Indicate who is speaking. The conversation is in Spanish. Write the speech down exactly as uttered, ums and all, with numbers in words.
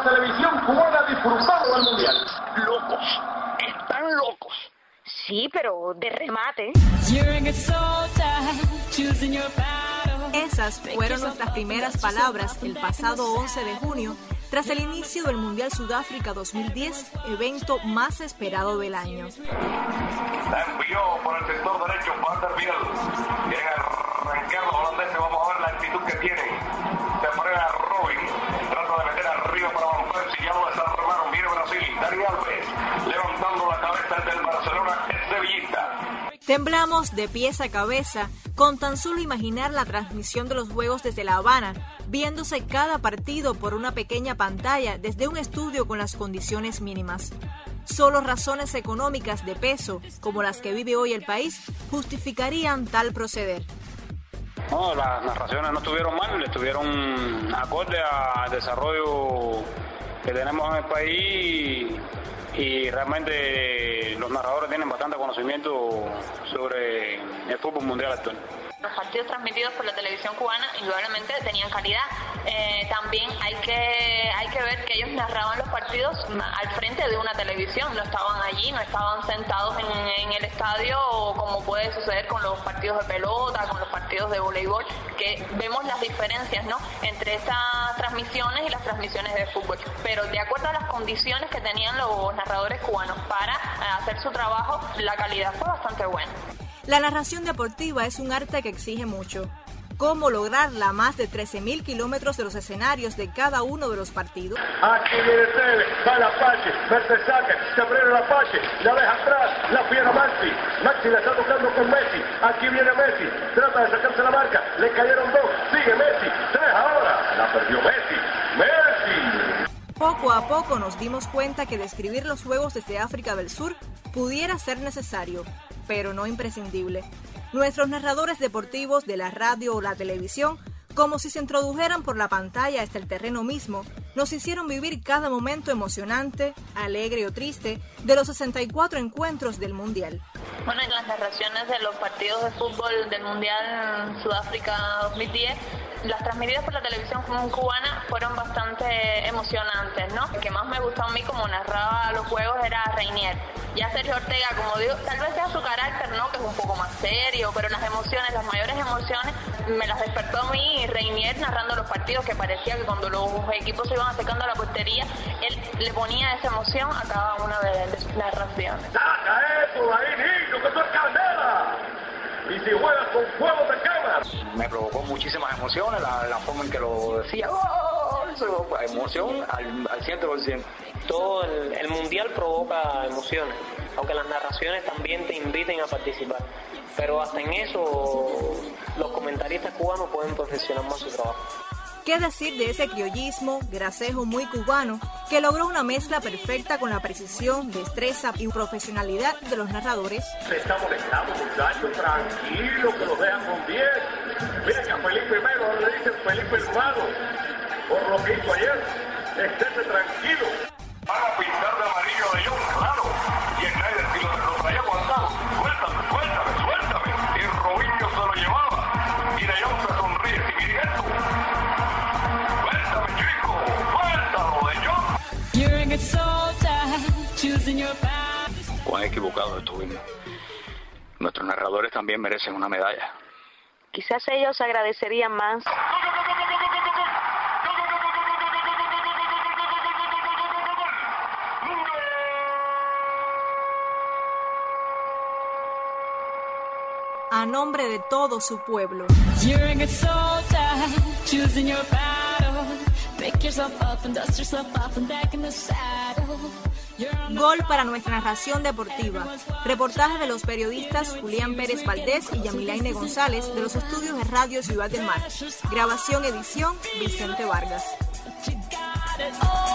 Speaker 1: la televisión cubana disfrutando del mundial.
Speaker 2: Locos, están locos.
Speaker 3: Sí, pero de remate.
Speaker 4: Esas fueron nuestras primeras palabras el pasado once de junio, tras el inicio del Mundial Sudáfrica dos mil diez, evento más esperado del año.
Speaker 5: La envió por el sector derecho Vanderbilt. Quieren arrancar los holandeses, vamos a ver la actitud que tienen. Se frena Robin, trata de meter arriba para Van Persie, ya lo desarmaron, viene Brasil, Dani Alves, levantando la cabeza desde el Barcelona, es sevillista.
Speaker 4: Temblamos de pies a cabeza con tan solo imaginar la transmisión de los juegos desde La Habana, viéndose cada partido por una pequeña pantalla desde un estudio con las condiciones mínimas. Solo razones económicas de peso, como las que vive hoy el país, justificarían tal proceder.
Speaker 6: No, las narraciones no estuvieron mal, estuvieron acorde al desarrollo que tenemos en el país y realmente los narradores tienen bastante conocimiento sobre el fútbol mundial actual.
Speaker 7: Los partidos transmitidos por la televisión cubana indudablemente tenían calidad. Eh, también hay que hay que ver que ellos narraban los partidos al frente de una televisión, no estaban allí, no estaban sentados en, en el estadio como puede suceder con los partidos de pelota, con los partidos de voleibol, que vemos las diferencias, ¿no?, entre estas transmisiones y las transmisiones de fútbol. Pero de acuerdo a las condiciones que tenían los narradores cubanos para hacer su trabajo, la calidad fue bastante buena.
Speaker 4: La narración deportiva es un arte que exige mucho. ¿Cómo lograrla a más de trece mil kilómetros de los escenarios de cada uno de los partidos?
Speaker 1: Aquí viene Tevez, va el Apache, Mertesacker, se abre el Apache, la deja atrás, la pierde Maxi, Maxi la está tocando con Messi, aquí viene Messi, trata de sacarse la marca, le cayeron dos, sigue Messi, tres ahora, la perdió Messi, Messi.
Speaker 4: Poco a poco nos dimos cuenta que describir los juegos desde África del Sur pudiera ser necesario, pero no imprescindible. Nuestros narradores deportivos de la radio o la televisión, como si se introdujeran por la pantalla hasta el terreno mismo, nos hicieron vivir cada momento emocionante, alegre o triste, de los sesenta y cuatro encuentros del Mundial.
Speaker 7: Bueno, en las narraciones de los partidos de fútbol del Mundial Sudáfrica dos mil diez, las transmitidas por la televisión cubana fueron bastante emocionantes, ¿no? El que más me gustó a mí como narraba los juegos era Reinier. Ya Sergio Ortega, como digo, tal vez sea su carácter, ¿no?, que es un poco más serio, pero las emociones, las mayores emociones, me las despertó a mí Reinier narrando los partidos, que parecía que cuando los equipos se iban acercando a la portería, él le ponía esa emoción a cada una de, de sus narraciones.
Speaker 1: ¡Saca eso ahí, niño, que tú es candela! Y si juegas con fuego te quemas.
Speaker 6: Me provocó muchísimas emociones la, la forma en que lo decía. ¡Oh! Eso, emoción al, al cien por ciento.
Speaker 8: Todo el, el mundial provoca emociones, aunque las narraciones también te inviten a participar. Pero hasta en eso los comentaristas cubanos pueden perfeccionar más su trabajo.
Speaker 4: ¿Qué decir de ese criollismo, gracejo muy cubano, que logró una mezcla perfecta con la precisión, destreza y profesionalidad de los narradores?
Speaker 1: Se está molestando, muchachos, tranquilo, que los dejan con diez. Mira que a Felipe Melo le dicen Felipe hermano, por lo que hizo ayer. Estése tranquilo.
Speaker 5: Van a pintar de amarillo de John, claro. Y Schneider, si lo, lo traía aguantado, suéltame, suéltame, suéltame. Y Robinho se lo llevaba. Y de Jong se sonríe, si miren esto. Suéltame, chico, suéltalo de Jong.
Speaker 6: Cuán equivocado estuvimos. Nuestros narradores también merecen una medalla.
Speaker 3: Quizás ellos agradecerían más.
Speaker 4: A nombre de todo su pueblo. Gol para nuestra narración deportiva. Reportaje de los periodistas Julián Pérez Valdés y Yamilaine González de los estudios de Radio Ciudad del Mar. Grabación, edición, Vicente Vargas.